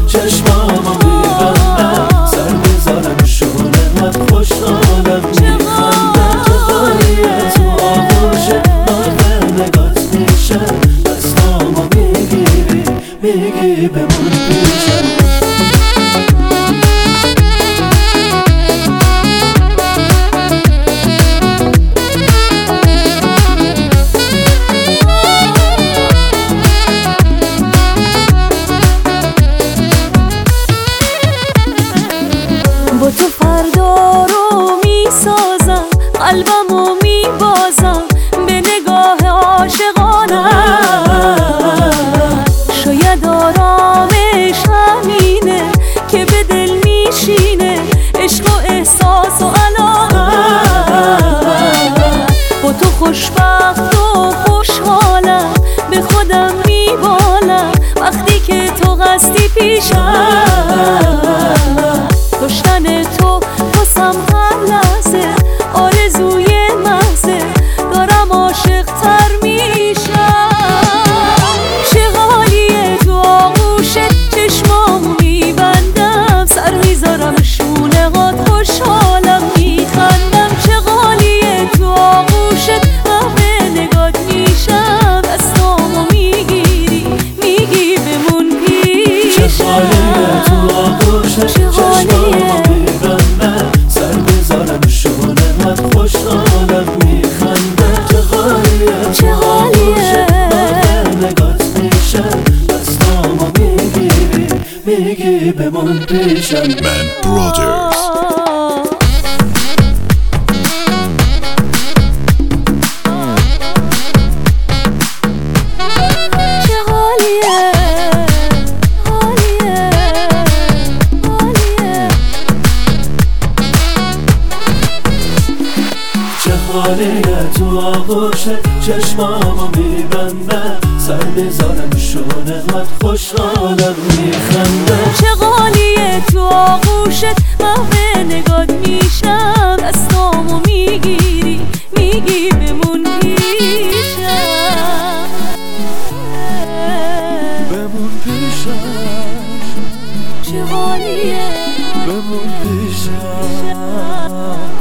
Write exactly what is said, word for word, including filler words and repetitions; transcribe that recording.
چشمامو میبندم سر بذارم شونه قد خوشحالم میخندم چقدریه تو آغوشه من نگات میشم دستامو میگیری میگی بمون پیشم با تو فردا رو میسازم قلبمو میبازم به نگاه عاشقانم شاید آرامش همینه که به دل میشینه عشق و احساس و علاقه با تو خوشبخت و خوشحالم به خودم میبالم وقتی که تو قصدی پیشم داشتن تو واسم هر لحظه آرزوی محضه دارم عاشق تر میشم چه حالیه تو آغوشت چشمامو میبندم سر میذارم شونه قد خوشحالم میخندم چه حالیه تو آغوشت همه نگات میشم دستامو میگیری میگی بمون پیشم چه حالیه تو آغوشت چشمامو میبندم سر بذارم شونه قد خوشحالم میخندم چه حالیه چه حالیه من نگات میشم دستامو میگیری میگی بمون پیشم Man Brothers. چه حالیه حالیه حالیه چه حالیه تو آغوشت چشمامو میبندم سر بذارم شونه قد خوشحالم میخندم چه حالیه تو آغوشت محو نگات میشم دستامو میگیری میگی بمون پیشم بمون پیشم چه حالیه بمون پیشم